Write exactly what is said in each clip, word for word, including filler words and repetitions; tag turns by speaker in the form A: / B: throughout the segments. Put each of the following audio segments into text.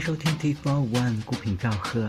A: 迎收听 T four one 孤品赵贺。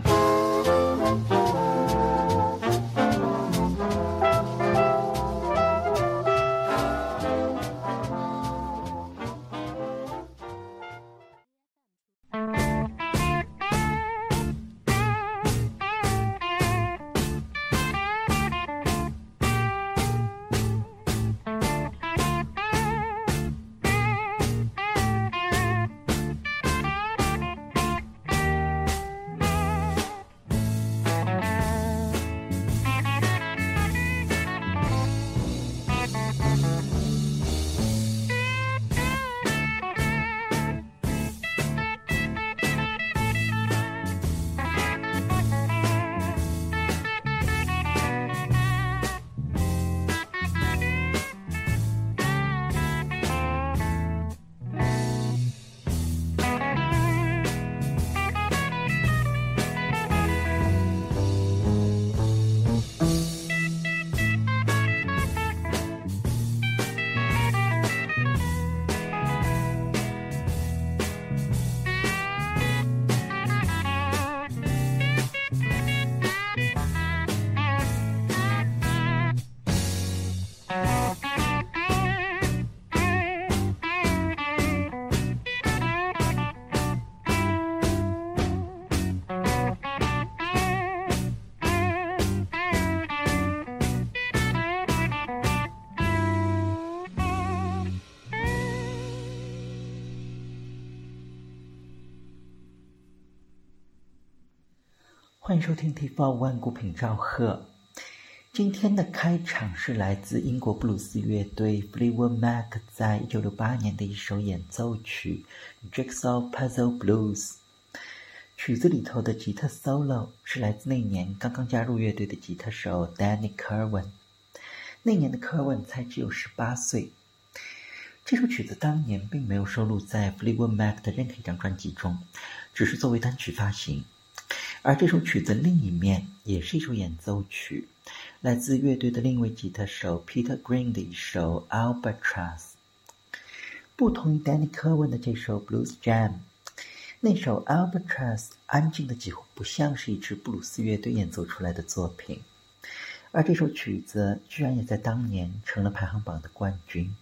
A: 欢迎收听 T four one 孤品赵贺。今天的开场是来自英国布鲁斯乐队 Fleetwood Mac 在一九六八年的一首演奏曲 Jigsaw Puzzle Blues。 曲子里头的吉他 solo 是来自那年刚刚加入乐队的吉他手 Danny Kirwan。 那年的 Kirwan 才只有十八岁。这首曲子当年并没有收录在 Fleetwood Mac 的任何一张专辑中，只是作为单曲发行。而这首曲子另一面也是一首演奏曲，来自乐队的另一位吉他手 Peter Green 的一首 Albatross。 不同于 Danny Kirwan 的这首 Blues Jam， 那首 Albatross 安静的几乎不像是一支布鲁斯乐队演奏出来的作品，而这首曲子居然也在当年成了排行榜的冠军。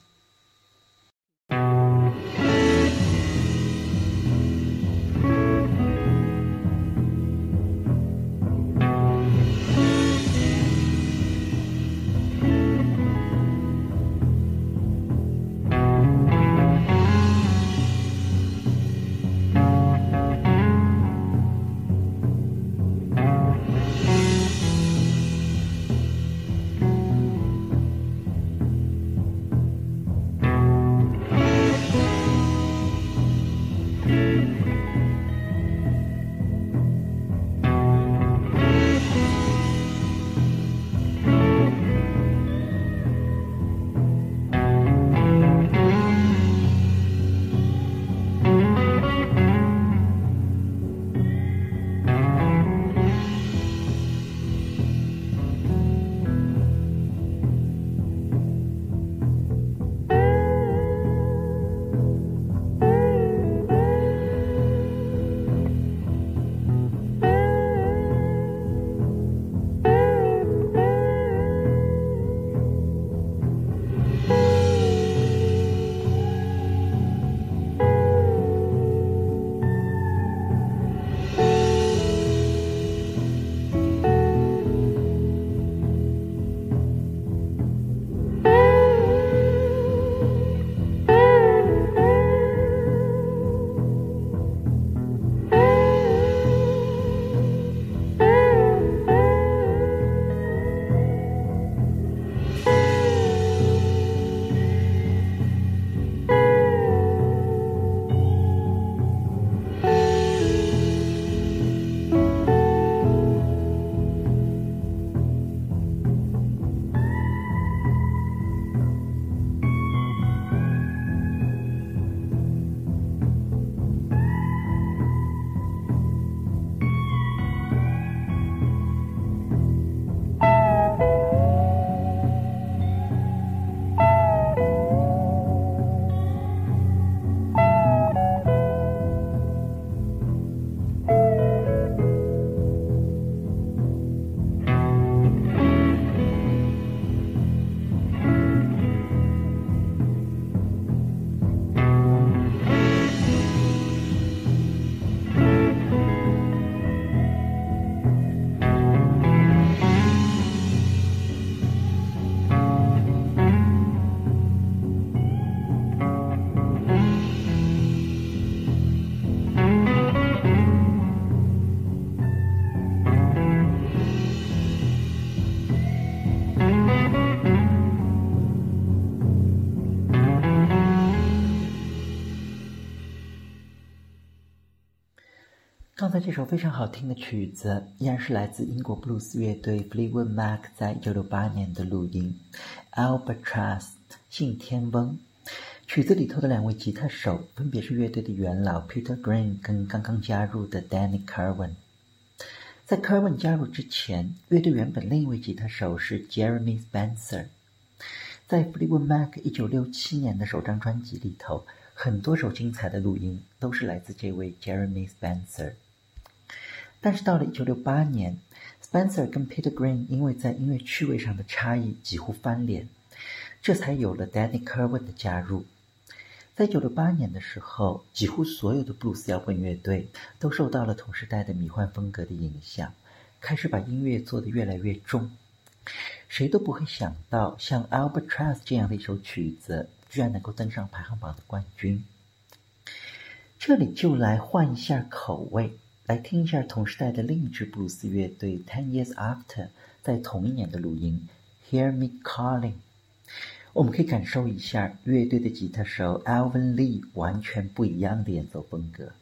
A: 在这首非常好听的曲子，依然是来自英国布鲁斯乐队 Fleetwood Mac 在一九六八年的录音 Albatross 信天翁。曲子里头的两位吉他手分别是乐队的元老 Peter Green 跟刚刚加入的 Danny Kirwan。在 Kirwan 加入之前，乐队原本另一位吉他手是 Jeremy Spencer。在 Fleetwood Mac 一九六七年的首张专辑里头，很多首精彩的录音都是来自这位 Jeremy Spencer。但是到了一九六八年， Spencer 跟 Peter Green 因为在音乐趣味上的差异几乎翻脸，这才有了 Danny Kirwan 的加入。在一九六八年的时候，几乎所有的布鲁斯摇滚乐队都受到了同时代的迷幻风格的影响，开始把音乐做得越来越重。谁都不会想到，像 Albatross 这样的一首曲子居然能够登上排行榜的冠军。这里就来换一下口味，来听一下同时代的另一支布鲁斯乐队 Ten Years After 在同一年的录音 Hear Me Calling。 我们可以感受一下乐队的吉他手 Alvin Lee 完全不一样的演奏风格。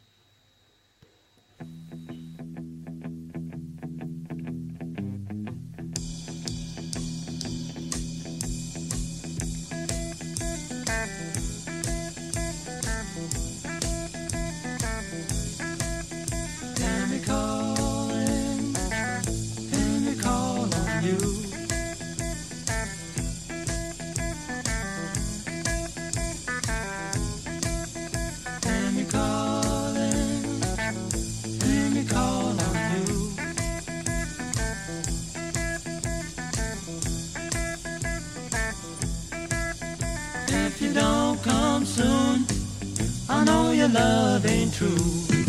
B: If you don't come soon, I know your love ain't true.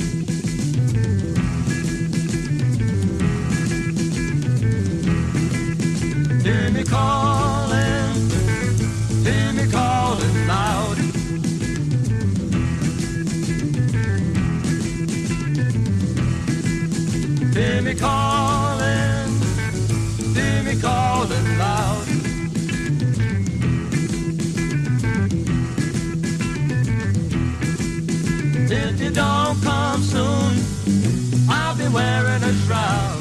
B: Hear me calling, hear me calling loud. Hear me calling, hear me calling loud. If you don't come soon, I'll be wearing a shroud.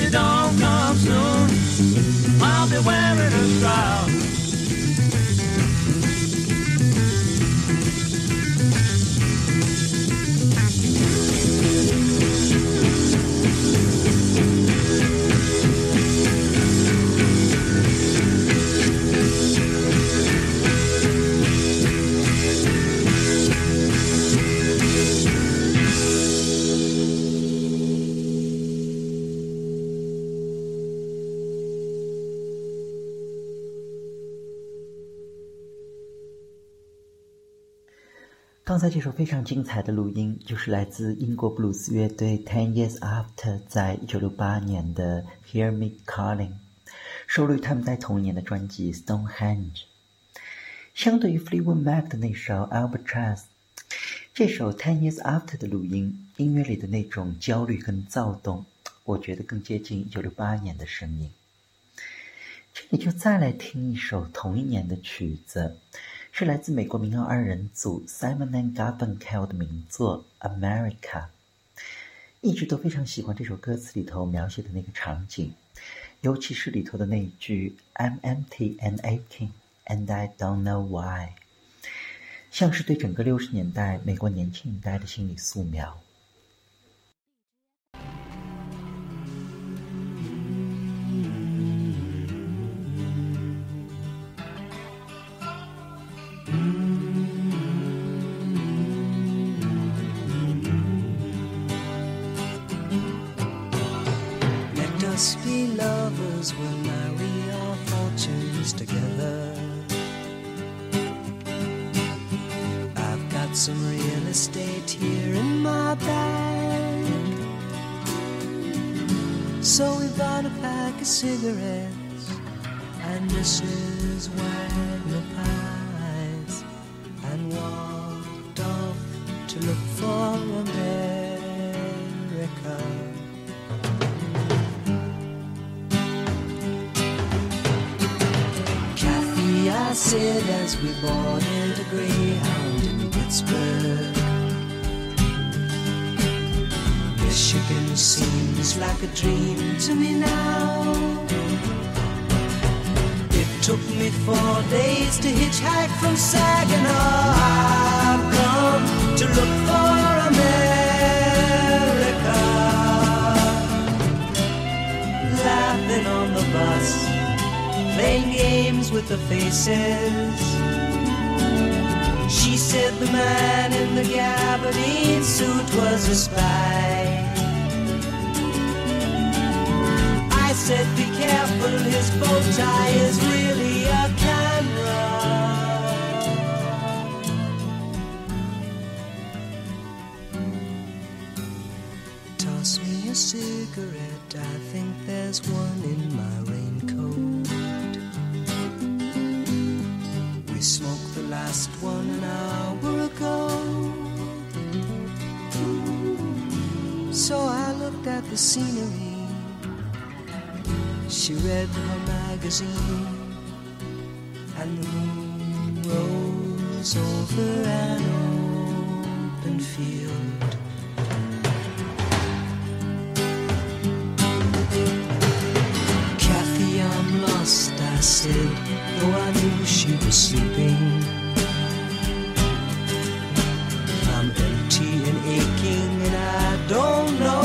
B: you don't come soon, I'll be wearing a shroud.
A: 刚才这首非常精彩的录音，就是来自英国布鲁斯乐队 Ten Years After 在一九六八年的 Hear Me Calling， 收录于他们在同年的专辑 Stonehenge。 相对于 Fleetwood Mac 的那首 Albatross， 这首 Ten Years After 的录音，音乐里的那种焦虑跟躁动，我觉得更接近一九六八年的声音。这里就再来听一首同一年的曲子，是来自美国民谣二人组 Simon and Garfunkel 的名作 America。 一直都非常喜欢这首歌词里头描写的那个场景，尤其是里头的那一句 I'm empty and aching and I don't know why， 像是对整个六十年代美国年轻一代的心理素描。
C: Us be lovers, we'll marry our fortunes together. I've got some real estate here in my bag, so we bought a pack of cigarettes and Missus Wagner pies and walked off to look for America. I said as we boarded a Greyhound in Pittsburgh, Michigan seems like a dream to me now. It took me four days to hitchhike from Saginaw. I've come to look for America, laughing on the bus, playing games with the faces. She said the man in the gabardine suit was a spy. I said be careful, his bow tie is really a camera. Toss me a cigarette, I think there's one in my raincoat. We smoked the last one an hour ago. So I looked at the scenery. She read her magazine, and the moon rose over an open field. Kathy, I'm lost, I said, though I knew she was sleeping. I'm empty and aching and I don't know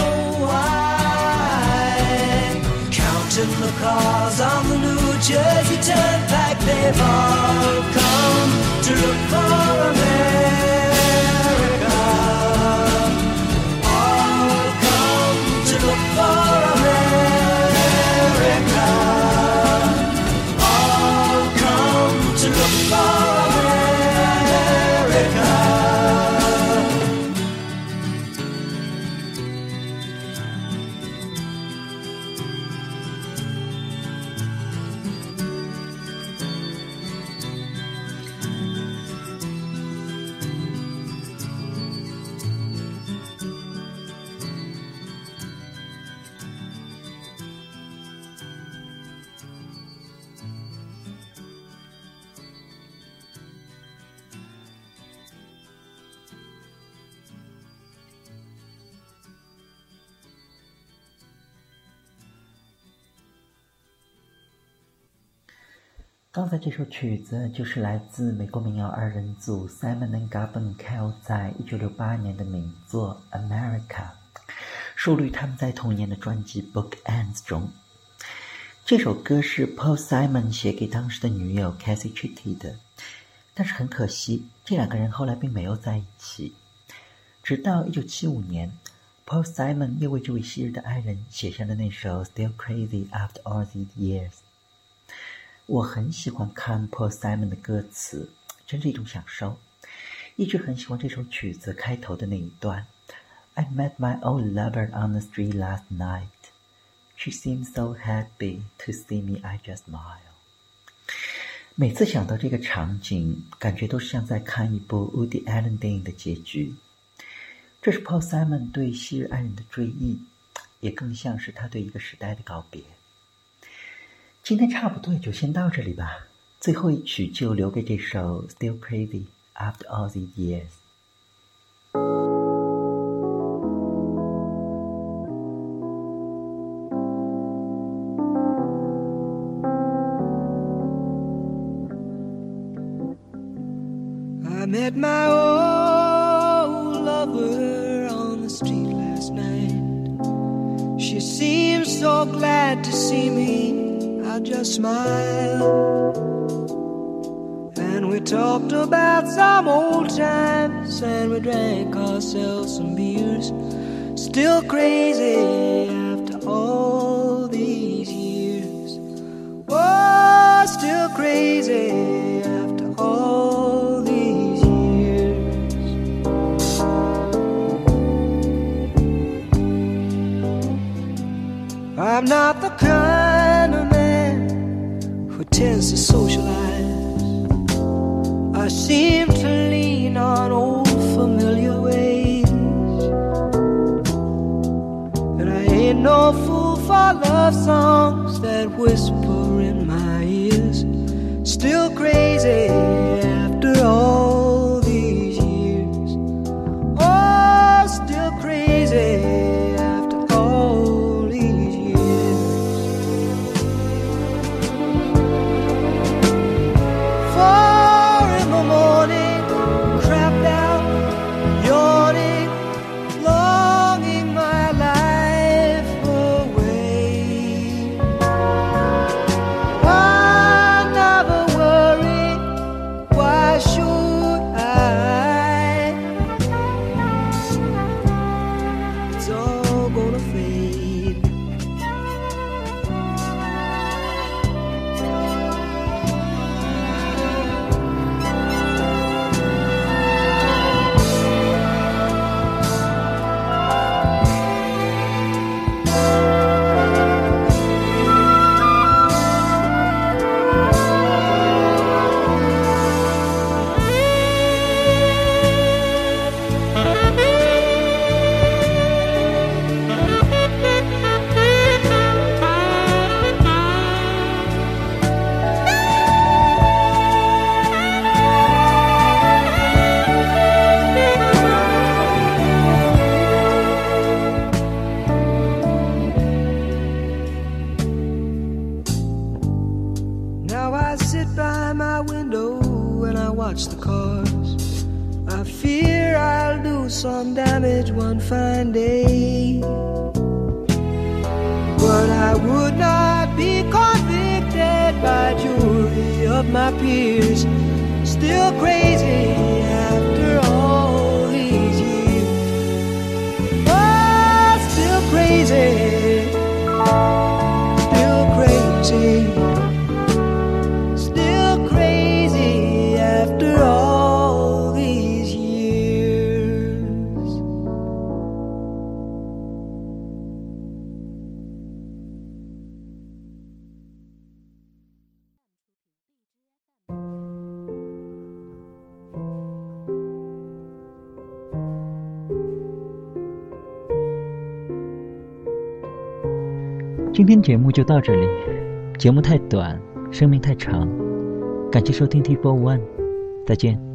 C: why. Counting the cars on the New Jersey Turnpike, they've all come to look for America. All come to look for America. To look for America.
A: 刚才这首曲子就是来自美国民谣二人组 Simon and Garfunkel 在一九六八年的名作 America， 收录于他们在同年的专辑 Bookends 中。这首歌是 Paul Simon 写给当时的女友 Cassie Chitty 的，但是很可惜，这两个人后来并没有在一起。直到一九七五年， Paul Simon 又为这位昔日的爱人写下了那首 Still Crazy After All These Years。我很喜欢看 Paul Simon 的歌词，真是一种享受。一直很喜欢这首曲子开头的那一段 I met my old lover on the street last night. She seemed so happy to see me, I just smiled. 每次想到这个场景，感觉都是像在看一部 Woody Allen 电影的结局。这是 Paul Simon 对昔日爱人的追忆，也更像是他对一个时代的告别。今天差不多也就先到这里吧，最后一曲就留给这首 Still Crazy After All These Years。
C: I met my old lover on the street last night. She seemed so glad to see me, I just smiled. And we talked about some old times, and we drank ourselves some beers. Still crazy after all these years. Oh, still crazy after all these years. I'm not the kind of man who tends to socialize. I seem to lean on old familiar ways, and I ain't no fool for love songs that whisper in my ears. Still crazy after all these years. Oh, still crazy after all these years. Four in the morning, crapped out, yawning, longing my life away. I never worry, why should I? It's all gonna fade. Now I sit by my window and I watch the cars. I fear I'll do some damage one fine day, but I would not be convicted by jury of my peers. Still crazy after all these years. Oh, still crazy, still crazy. Still crazy after all these years.
A: 《今天节目就到这里，节目太短，生命太长，感谢收听 T 四十一，再见。